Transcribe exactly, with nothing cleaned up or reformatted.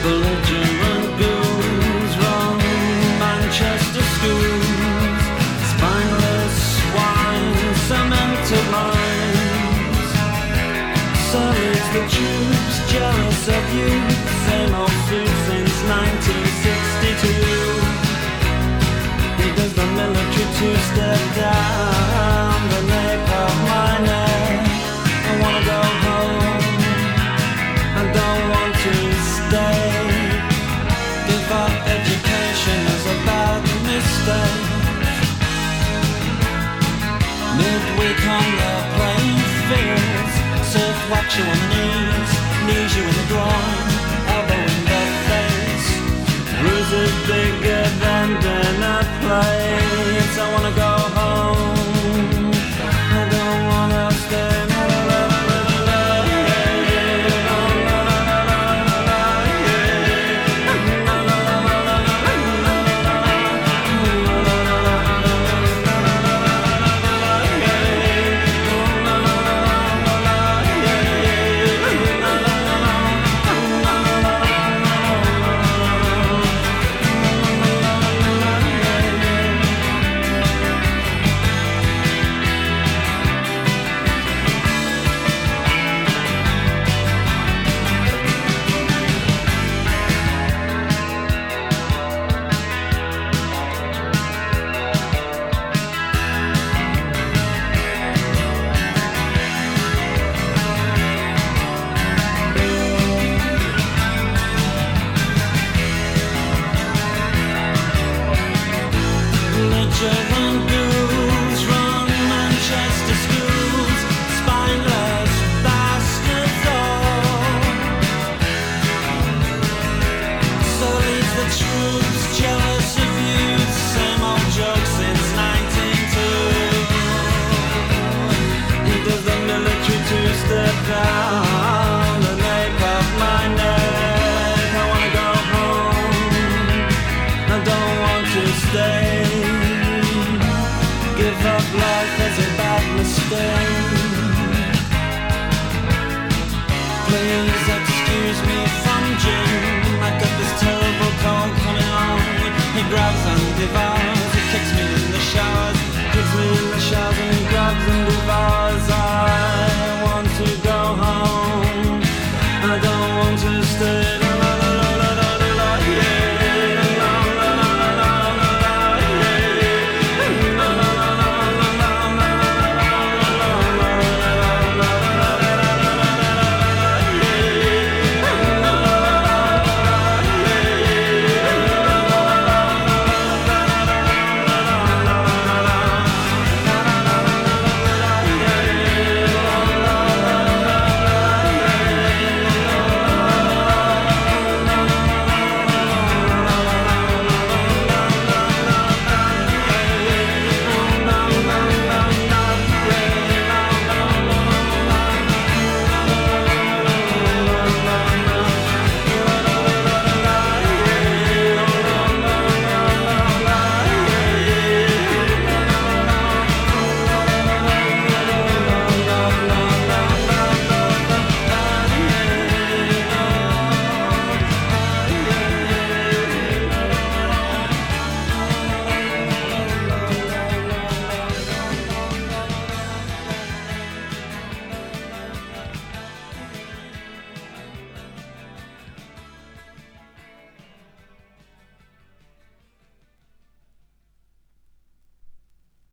Belligerent ghouls run Manchester schools. Spineless swine, cemented minds. Sullies the tubes, jealous of you. Same old suit since nineteen sixty-two. He does the military two-step down the nape of my neck. I wanna go home, I don't want to stay. Give up education is a bad mistake. Midweek on the playing fields, surf wax you on the knees, knees you in the groin, elbow in the face. Bruises bigger than dinner plates. I wanna go home, I don't wanna stay. Belligerent ghouls run Manchester schools. Spineless bastards all. So leaves the troops jealous of youth. Same old joke since nineteen oh two. He does the military two-step down the nape of my neck. I wanna go home, I don't want to stay. Give up life as a bad mistake. Please excuse me from Jim. I got this terrible cold coming on. He grabs and devours. He kicks me in the showers. Kicks me in the showers and he grabs and devours.